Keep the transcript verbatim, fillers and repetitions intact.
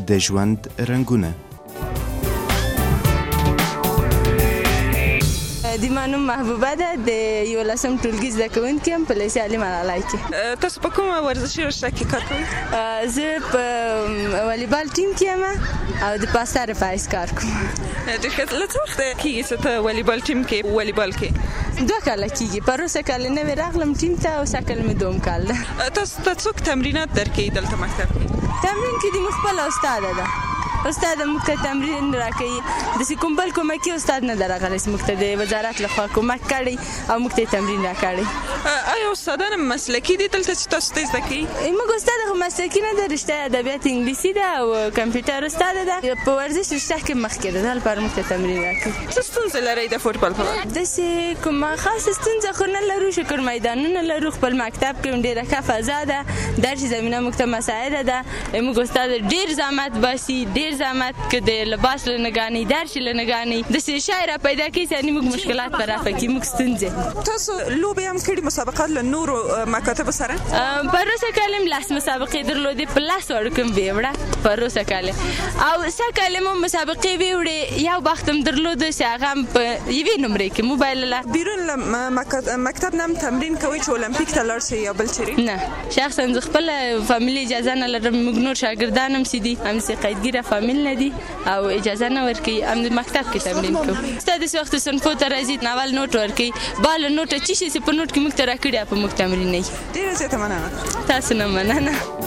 د ژوند رنګونه. د ما نوم محبوبه ده، د یولسم ټولګي زده کوونکې یم په لیسې علي ملالۍ کې. تاسو په کومه ورزشي رشته کې کار کوئ؟ زه په والیبال ټیم کې یم او د پاسار په حیث کار کوم. د ښه له څه وخته کېږي چې ته والیبال ټیم کې والیبال کې؟ دوه کاله کېږي. پروسه کال نوې راغلم ټیم ته او سږ کال مې دوم کال ده. تاسو ته څوک تمرینات درکوي دلته مکتب کې؟ تمرین کې د موږ خپله استاده ده. استاد موږ ته تمرین راکوي. داسې کوم بل کومکي استاد نه ده راغلی چې موږ ته د وزارت لخوا کومک کړی او موږ ته تمرین راکړی. آیا استادان مسلکي دي دلته چې تاسو ته زده کوي؟ موږ استاد خو مسلکي نه ده، رشته ادبیات انګلیسي ده او کمپیوټر استاد ده. په ورزش رشته کې مخکې ده، دا لپاره موږ ته تمرین راکوي. څه ستونزې لرئ د فوټبال په وخت؟ داسې کومه خاصه ستونزه خو نه لرو، شکر میدانونه لرو، خپل مکتب کې هم ډېره ښه فضا ده، درسي زمینه موږ ته مساعده ده. موږ استاد ډېر زحمت باسي، ډېر زحمت که د لباس له نګانې درس له نګانې داسې شی را پیدا کوي چې یعنې موږ مشکلات په رافع کوي، موږ ستونزې. تاسو لوبې هم کړي مسابقات له نورو مکاتبو سره؟ پروسه کال هم لس مسابقې درلودې، په لس وړو کې مې ویوړه پروسه کال، او سږ کال هم مسابقې ویوړې. یو بخت هم درلودو چې هغه هم په یوې نمرې کې موبایل له بیرون له مکتب نه هم تمرین کوئ چې اولمپیک ته لاړ شئ یا بل چیرې؟ نه، شخصا زه خپله فامیلي اجازه نه لرم. موږ نور شاګردان هم چې دي همداسې قیدګیره فامیل نه دي او اجازه نه ورکوي، هم د مکتب کې تمرین کوو. ستا داسې وخت صنفو ته راځي اول نوټ ورکوي، بال نوټه څه شي چې په نوټ کې موږ ته راکړي په موږ تمرین نه. ډېره زیاته مننه. تاسو نه مننه.